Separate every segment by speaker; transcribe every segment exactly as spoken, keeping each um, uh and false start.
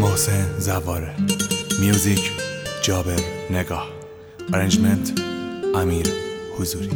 Speaker 1: محسن زواره. میوزیک جابر نگاه. ارنجمنت امیر حضوری.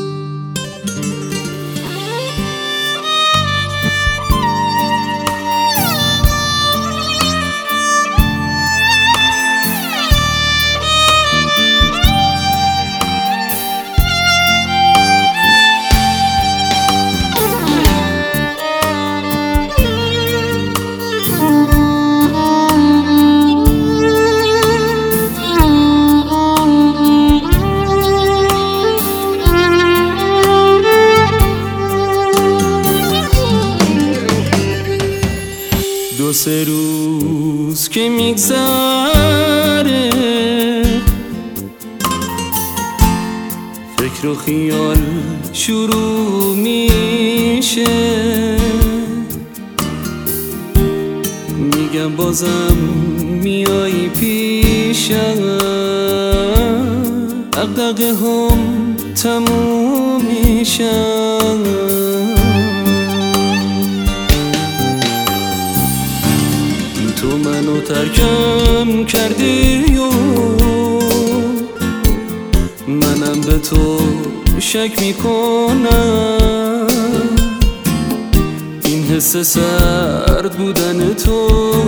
Speaker 2: دو سه روز که میگذره فکر و خیال شروع میشه، میگم بازم میای پیشم، دغدغه هم تموم میشن. تو منو ترکم کردی و منم به تو شک میکنم، این حس سرد بودن تو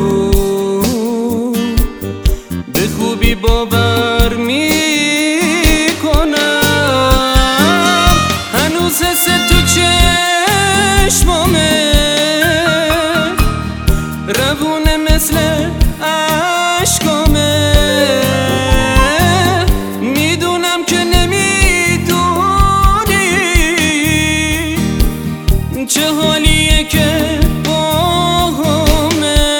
Speaker 2: به خوبی باور میکنم. هنوز حس تو چشمامه روونه مثل عشقامه، میدونم که نمیدونی چه حالیه که باهمه.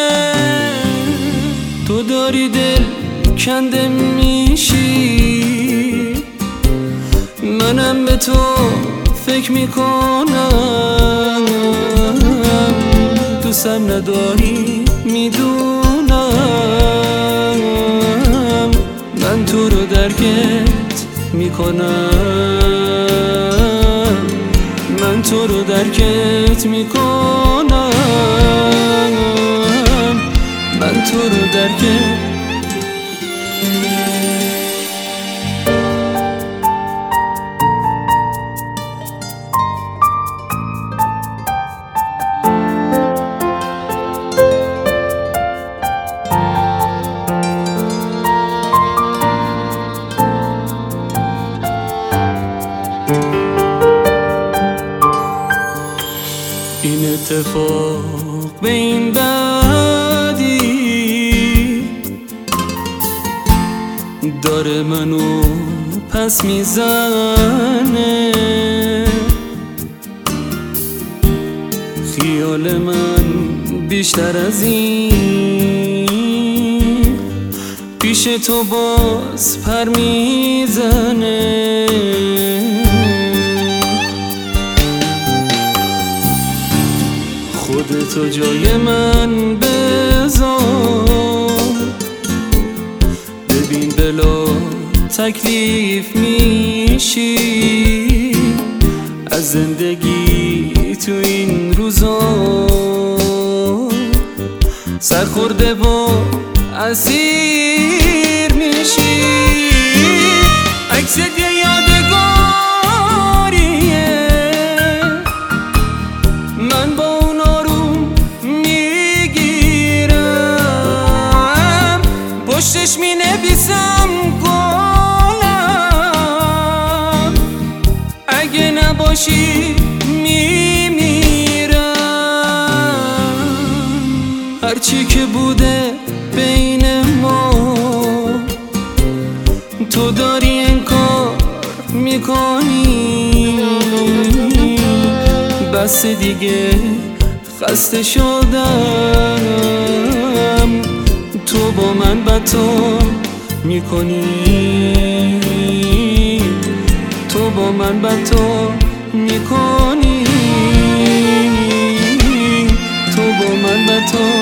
Speaker 2: تو داری دل کنده میشی، منم به تو فکر میکنم، دوستم نداری میدونم، من تو رو درکت میکنم، من تو رو درکت میکنم، من تو رو درکت. این اتفاق به این بعدی داره منو پس میزنه، خیال من بیشتر از این پیش تو باز پر میزنه. خودتو جای من بذار، ببین بلا تکلیف میشی از زندگی تو این روزا، سرخورده و اسیر میشی. عکس یه یادگاریه، من با اون آروم میگیرم، پشتش مینویسم گلم، اگه نباشی میمیرم. هرچی که بوده بین ما تو داری انکار میکنی، بس دیگه خسته شدم، تو با من بدتر میکنی، تو با من بدتر میکنی، تو با من بدتر